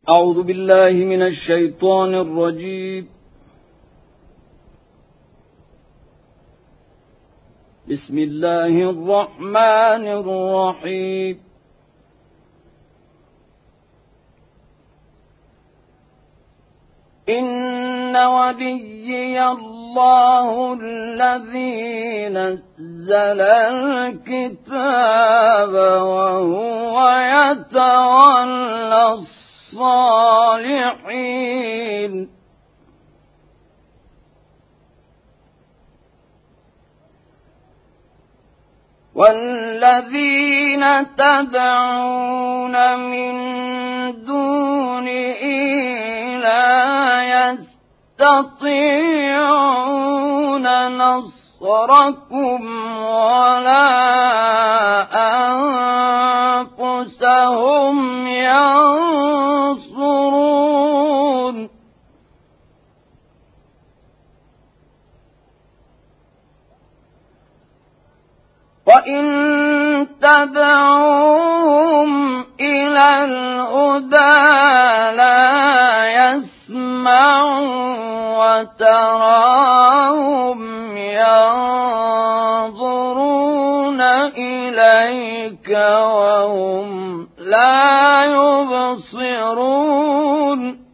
أعوذ بالله من الشيطان الرجيم. بسم الله الرحمن الرحيم. إن وليي الله الذي نزل الكتاب وهو يتولى الصالحين. والذين تدعون من دونه لا يستطيعون نصركم ولا أنفسهم ينصرون. وإن تدعوهم إلى الهدى لا يسمعوا وتراهم ينظرون إليك وهم لا يبصرون.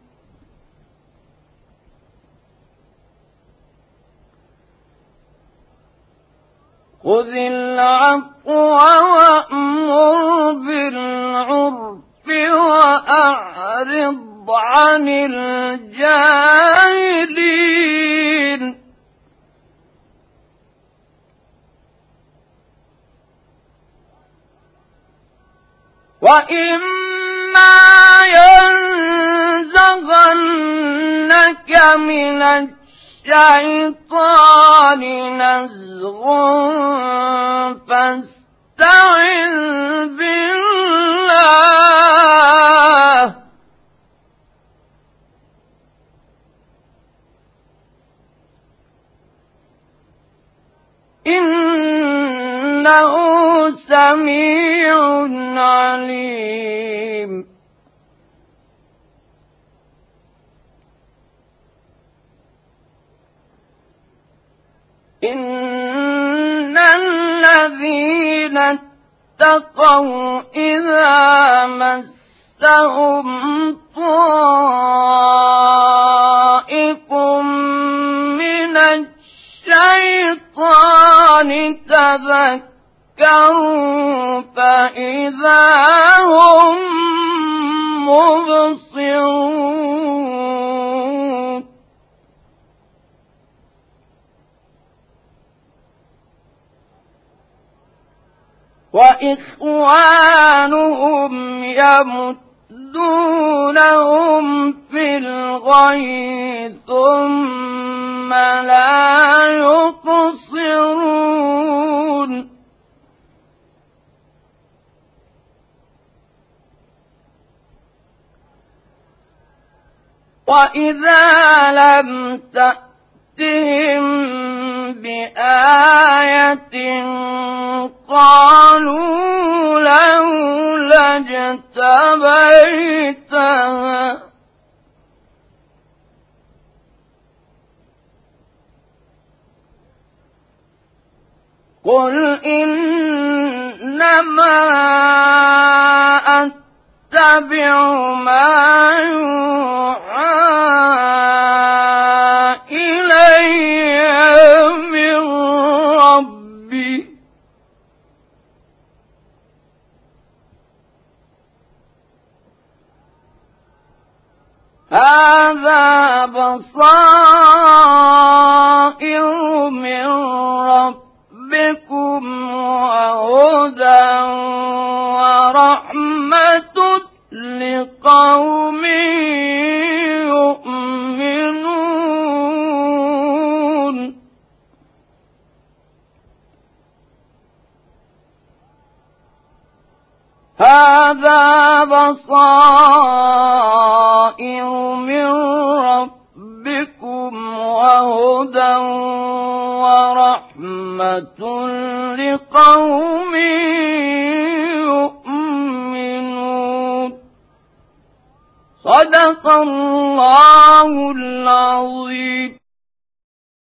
خذ العفو وأمر بالعرف وأعرض عن الجاهلين. وإما ينزغنك من الشيطان نزغ فاستعذ بالله إنه سميع عليم. إن الذين اتقوا إذا مسهم طائف من الشيطان تذكروا فإذا هم مبصرون. وإخوانهم يمدونهم في الغي ثم لا يقصرون. وإذا لم تأتهم بآية قالوا لولا اجتبيتها قل إنما أتبع ما يوحى إلي من ربي هذا بصائر من ربكم وهدى ورحمة لقوم يؤمنون. هذا بصائر من ربكم وهدى ورحمة لقوم يؤمنون. صدق الله العظيم.